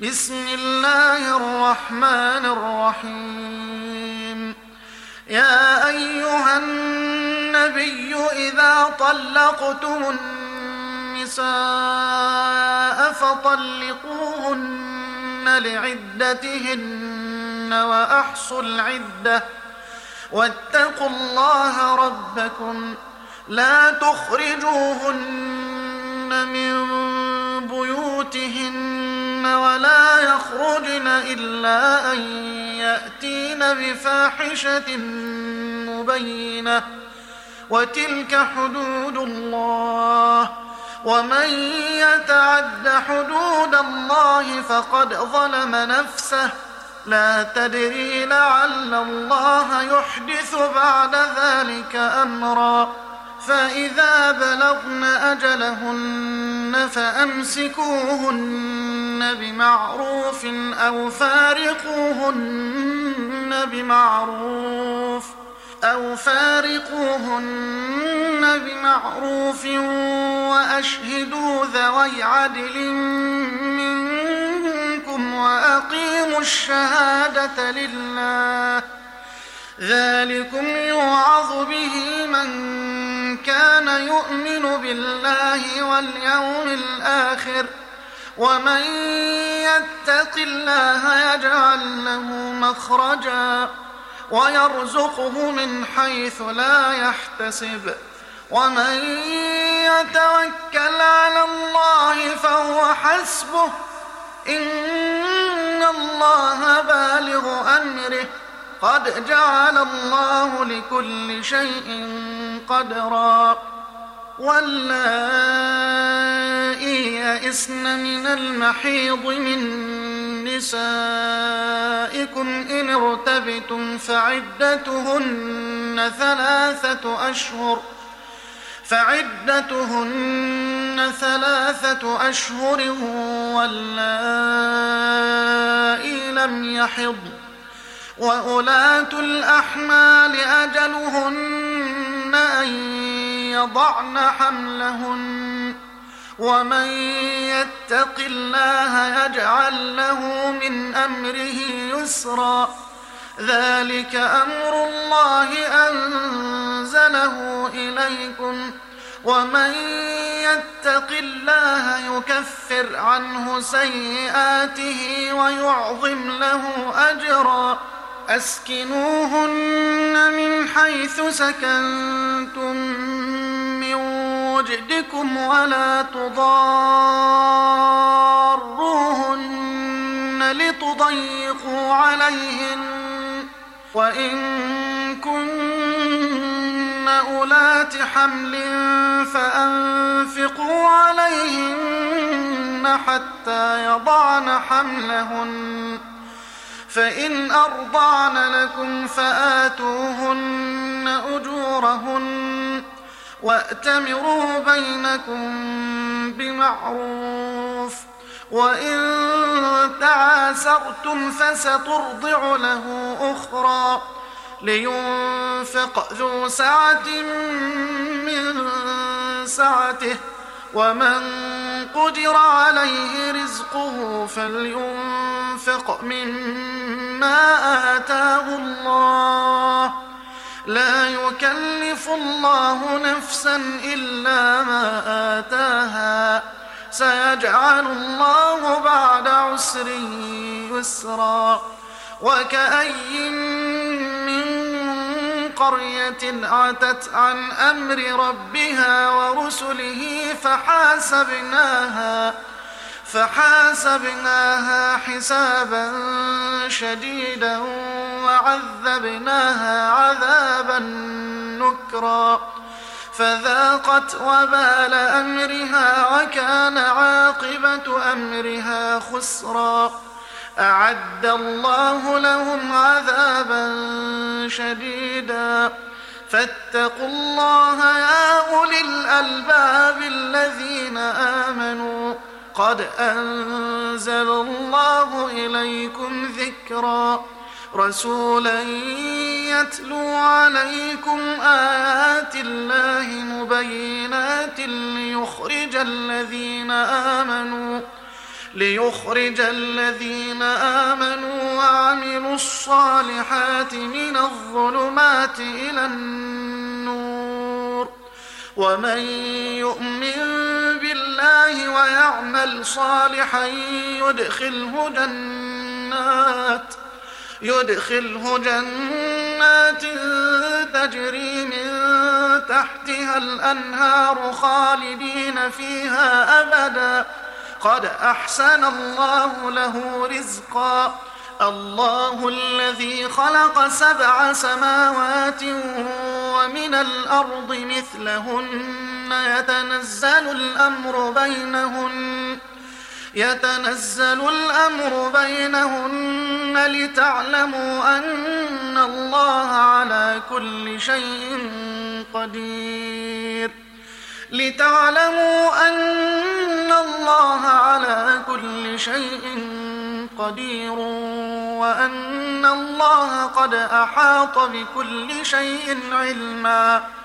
بسم الله الرحمن الرحيم. يا أيها النبي إذا طلقتم النساء فطلقوهن لعدتهن وأحصوا العدة واتقوا الله ربكم لا تخرجوهن من بيوتهن ولا يخرجن إلا أن يأتين بفاحشة مبينة وتلك حدود الله ومن يتعد حدود الله فقد ظلم نفسه لا تدري لعل الله يحدث بعد ذلك أمرا. فإذا بلغن أجلهن فأمسكوهن بمعروف أو فارقوهن بمعروف وأشهدوا ذوي عدل منكم وأقيموا الشهادة لله ذلكم يوعظ به من كان يؤمن بالله واليوم الآخر ومن يتق الله يجعل له مخرجا ويرزقه من حيث لا يحتسب ومن يتوكل على الله فهو حسبه إن الله بالغ أمره قد جعل الله لكل شيء قدرا. واللائي يئسن من المحيض من نسائكم إن ارتبتم فعدتهن ثلاثة أشهر واللائي لم يحضن وأولاة الأحمال أجلهن أن يضعن حملهن ومن يتق الله يجعل له من أمره يسرا ذلك أمر الله أنزله إليكم ومن يتق الله يكفر عنه سيئاته ويعظم له أجرا. أسكنوهن من حيث سكنتم من وجدكم ولا تضاروهن لتضيقوا عليهن وإن كن أولات حمل فأنفقوا عليهن حتى يضعن حملهن فإن أرضعن لكم فآتوهن أجورهن وأتمروا بينكم بمعروف وإن تعاسرتم فسترضع له أخرى لينفق ذو سعة من سعته ومن قدر عليه رزقه فلينفق مما آتاه الله لا يكلف الله نفسا إلا ما آتاها سيجعل الله بعد عسر يسرا. وكأي من قرية عتت عن أمر ربها ورسله فحاسبناها حسابا شديدا وعذبناها عذابا نكرا فذاقت وبال أمرها وكان عاقبة أمرها خسرا. أعد الله لهم عذابا شديدا فاتقوا الله يا أولي الألباب الذين آمنوا قد أنزل الله إليكم ذكرا رسولا يتلو عليكم آيات الله مبينات ليخرج الذين آمنوا وعملوا الصالحات من الظلمات إلى النور ومن يؤمن بالله ويعمل صالحا يدخله جنات تجري من تحتها الأنهار خالدين فيها أبدا قد أحسن الله له رزقا الله الذي خلق 7 سماوات ومن الأرض مثلهن يتنزل الأمر بينهن لتعلموا أن الله على كل شيء قدير وأن الله قد أحاط بكل شيء علما